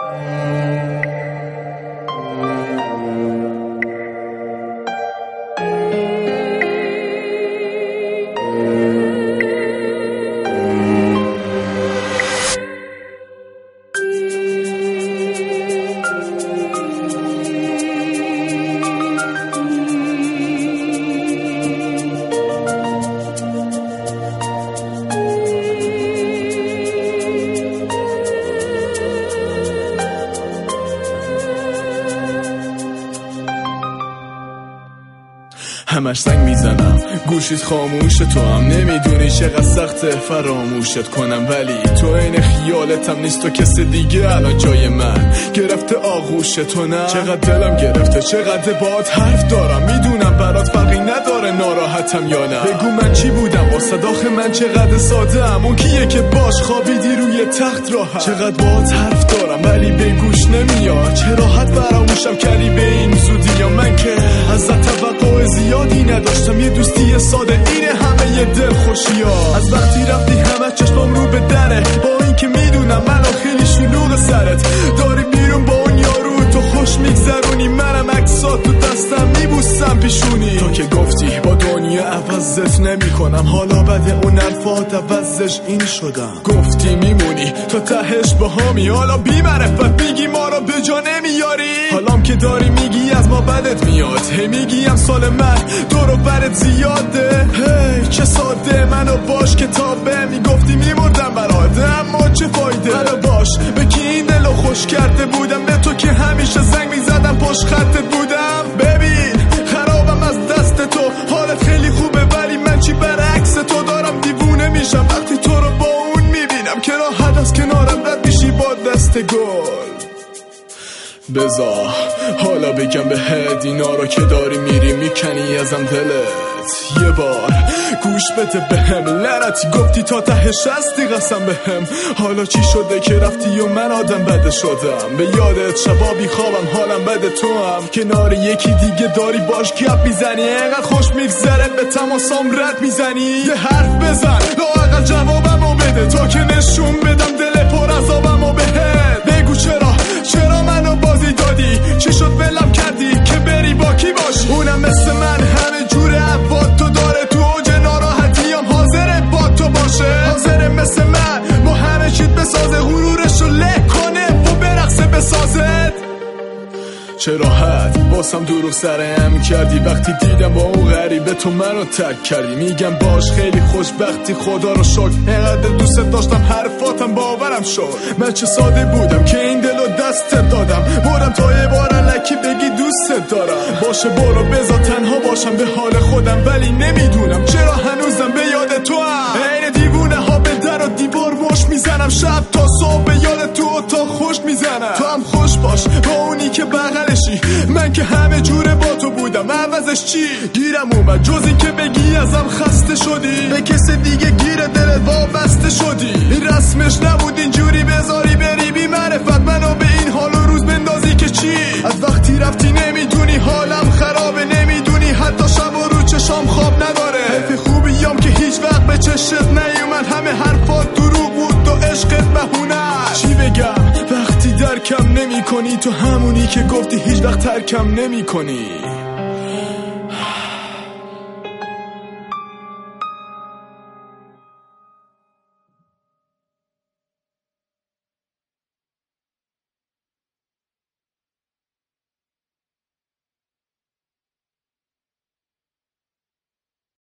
همش زنگ میزنم گوشیت خاموشه، تو هم نمیدونی چقدر سخته فراموشت کنم، ولی تو این خیالتم نیست، تو کس دیگه الان جای من گرفته آغوش تو. نه چقدر دلم گرفته، چقدر باهات حرف دارم، میدونم برات فرقی نداره ناراحتم یا نه. بگو من چی بودم واسه آخه من چقدر ساده ام، اون کیه که باش خوابیدی روی تخت راحت. چقدر باهات حرف دارم ولی به گوش نمیاد، چه راحت فراموشم کردی به این زودی. یا من که ازت توقع زیادی نداشتم، یه دوستی ساده اینه همه یه دل خوشیا. از وقتی رفتی همه چشمام رو به دره، با این که میدونم منو خیلی شلوغ سرت داری بیرون با اون یارو، تو خوش میگذرونی منم عکسات تو دستم میبوسم پیشونی. تو که گفتی با دنیا عوضت نمی کنم، حالا بده اون الفات عوضش این شدم. گفتی میمونی تا تهش باهامی، حالا بی معرفت میگی ما رو به جا نمیاری. حالام که داری میگی از ما بدت میاد، هی میگیم سال من دورو برت زیاده. هی چه ساده منو باش کتابه، میگفتی میمردم برات اما چه فایده. منو باش به کی این دلو خوش کرده بودم، به تو که همیشه زنگ میزدم پشت خطت بودم. ببین خرابم از دست تو، حالت خیلی خوبه ولی من چی برعکس تو دارم دیوونه میشم وقتی تو رو با اون میبینم که راحت از کنارم رد میشی با دست گل. بذار حالا بگم بهت اینا رو که داری میری میکنی ازم دلت، یه بار گوش بده بهم. لعنتی گفتی تا تهش هستی قسم بهم، حالا چی شده که رفتی و من آدم بده شدم. به یادت شبا بی خوابم حالم بده، تو هم کنار یکی دیگه داری باش گپ میزنی، اینقدر خوش میگذره به تماسام رد میزنی. یه حرف بزن لااقل جوابمو بده تا که نشون بدم دل پر عذابمو بهت. بگو چرا منو بازی دادی، چی شد ولم کردی که بری با کی باشی. اونم مثل من همه جوره عواد تو داره، تو اوج ناراحتیم حاضره با تو باشه، حاضره مثل من با همه چیت بسازه، غرورشو له کنه و برقصه بسازد. چه راحت باسم دروغ سرم کردی وقتی دیدم با اون غریبه تو منو ترک کردی. میگم باش خیلی خوشبختی خدا رو شکر، اینقدر دوست داشتم حرفاتم باورم شد. من چه ساده بودم که این دلو دستت دادم، بردم تا یه بار الکی بگی دوستت دارم. باشه برو بذار تنها باشم به حال خودم، ولی نمیدونم چرا هنوزم به یاد تو هم. عین دیوونه ها به در و دیوار مش میزنم، شب تا صبح به یاد تو اتاق خوش میزنم. تو هم خوش باش با اونی که بغلشی، من که همه جوره با تو بودم عوضش چی گیرم اومد جز این که بگی ازم خسته شدی، به کس دیگه گیر دلت وابسته شدی. این رسمش نبود اینجوری بذاری بری بی معرفت منو به این حال و روز بندازی که چی. از وقتی رفتی نمیدونی حالم خرابه، نمیدونی حتی شب و رو چشام خواب نداره. حیف خوبیام که هیچ وقت به چشت نیومد، همه حرفات دروغ بود و عشقت بهونه. چی بگم وقتی درکم نمی کنی، تو همونی که گفتی هیچ وقت ترکم نمی کنی.